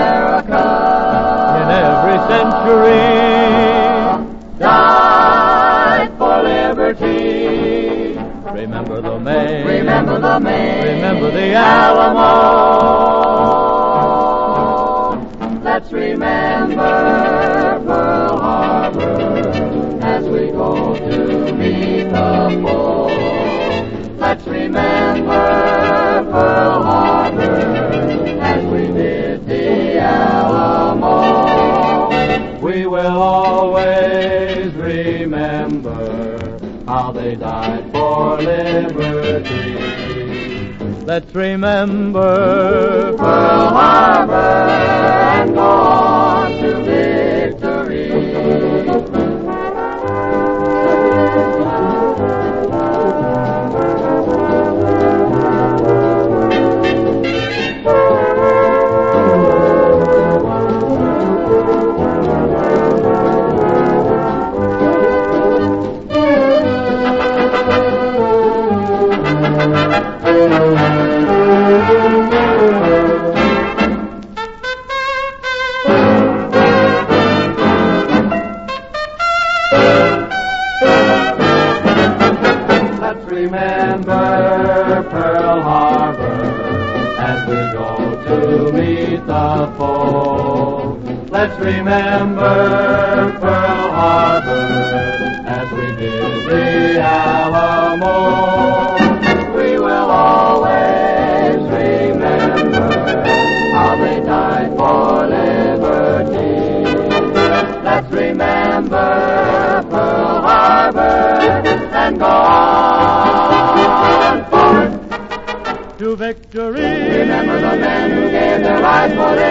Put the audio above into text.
America in every century died for liberty. Remember the Maine, Remember the Maine, remember the Alamo. Let's remember Pearl Harbor as we go to meet the foe. Let's remember Pearl Harbor as we did the Alamo. We will always remember how they died for liberty. Let's remember Pearl Harbor and go on to victory. Remember Pearl Harbor as we go to meet the foe. Let's remember Pearl Harbor as we did the Alamo. We will always remember how they died for liberty. Let's remember Pearl Harbor and go on forward to victory. Remember the men who gave their lives for liberty.